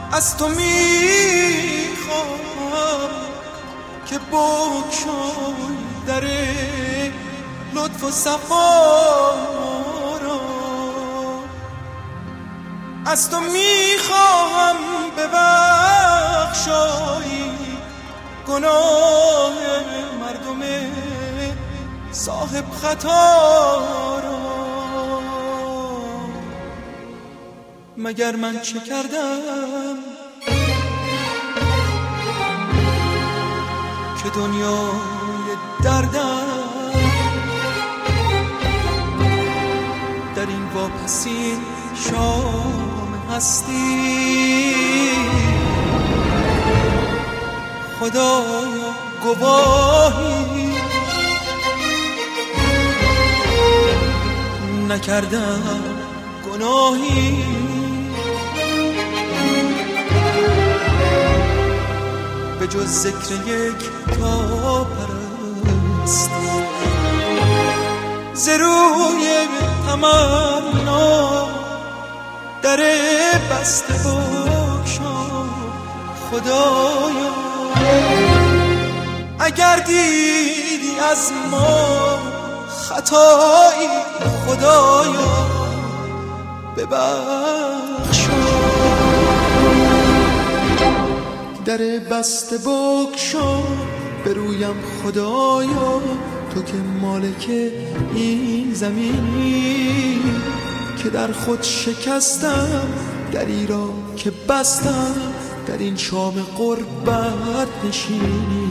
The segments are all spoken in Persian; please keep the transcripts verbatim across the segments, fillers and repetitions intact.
از تو میخوام که بگشای در لطف و صفا را. از تو میخوام ببخشای گناه مردم صاحب خطا را. مگر من چه کردم که دنیای دردم در این واپسین شام هستی. خدایا گواهی نکردم گناهی، به جز ذکر یک تا پرست ز روی تمنا در بسته بگشا. خدایا اگر دیدی از ما خطایی، خدایا ببخشا. در بسته بگشا به رویم خدایا، تو که مالک این زمینی که در خود شکستم، دری را که بستم در این شام غربت نشینی.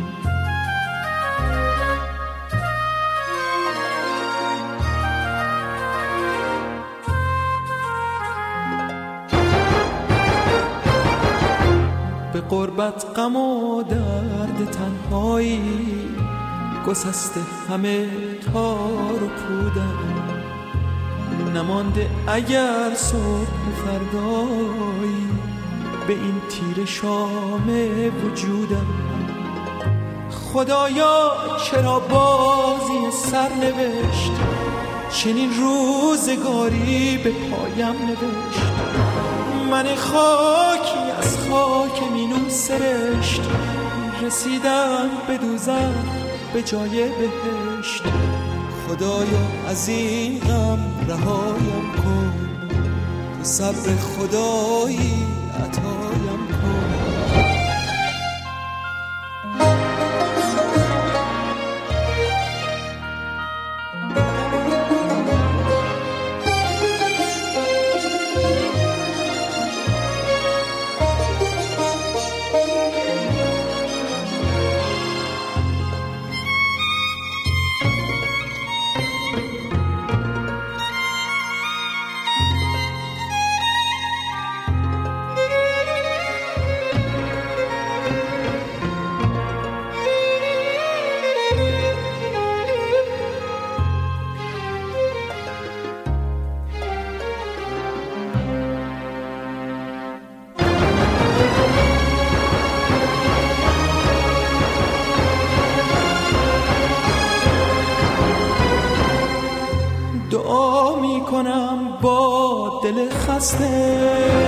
به غربت غم و درد تنهایی گسسته همه تار و پودم، نمانده اگر صبح فردایی به این تیر شام وجودم. خدایا چرا بازی سر نوشت، چنین روزگاری به پایم نوشت. من خاکی از خاک مینون سرشت، رسیدم به دوزخ به جای بهشت. خدایا از این غم رهایم کن، تو صبر خدایی عطایم کن. دعا می کنم با دل خسته،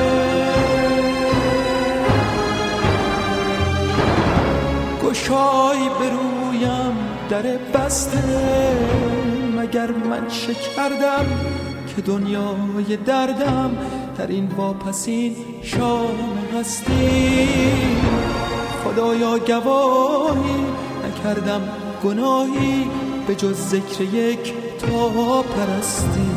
گشای برویم در بسته. مگر من چه کردم که دنیای دردم در این واپسین شام هستی. خدایا گواهی نکردم گناهی به جز ذکر یک تا پرستی.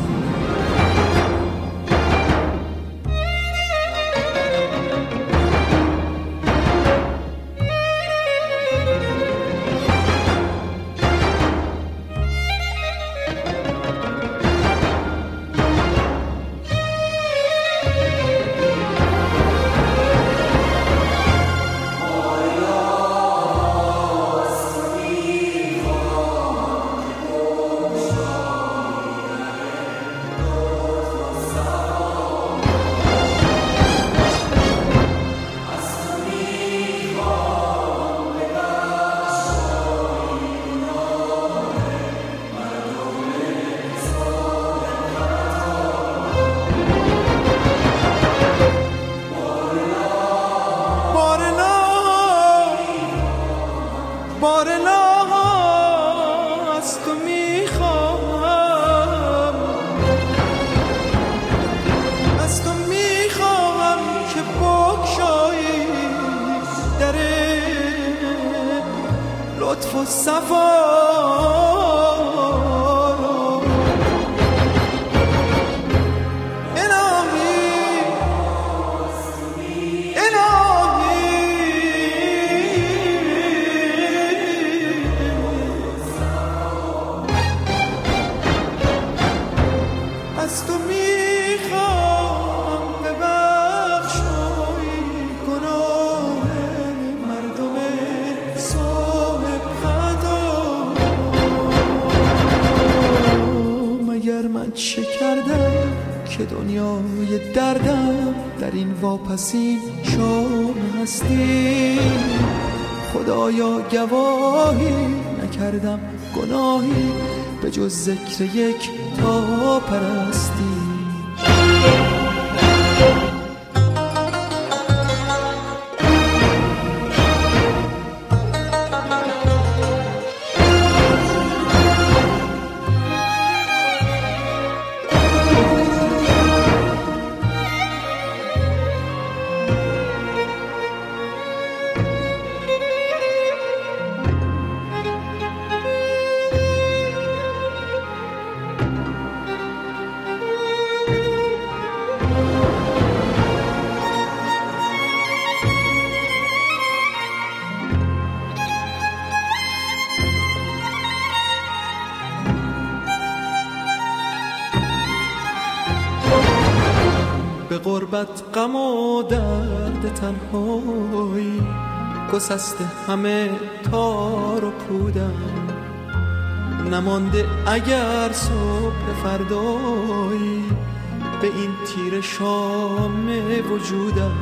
لطف و صفا رو الهی الهی از تو میخوام ببخشای گناه مردم صاحب خطا. مگر من چه کردم که دنیای دردم در این واپسین شام هستی؟ خدایا گواهی نکردم گناهی به جز ذکر یک تا پرستی. به غربت غم و درد تنهایی گسسته همه تار و پودم. نمانده اگر صبح فردایی به این تیر شام وجودم.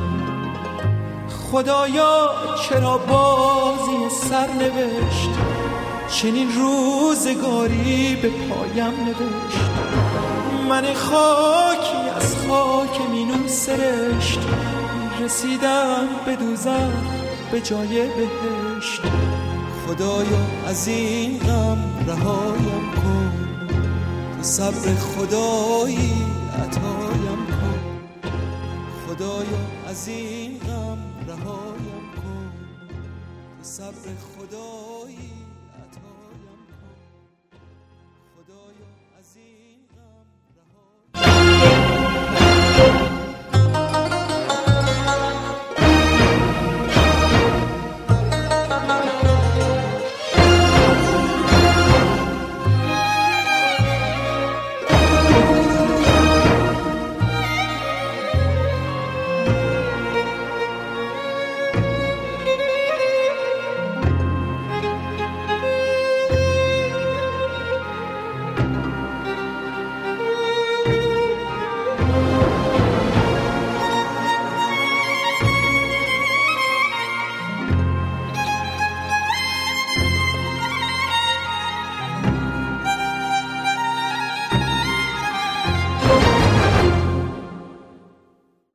خدایا چرا بازی سر نوشت چنین روزگاری به پایم نوشت؟ من خاکی از خاک مینون سرشت رسیدم به دوزخ به جای بهشت. خدایا از این غم رهایم کن تو صبر خدایی عطایم کن. خدایا از این غم رهایم کن تو صبر خدایی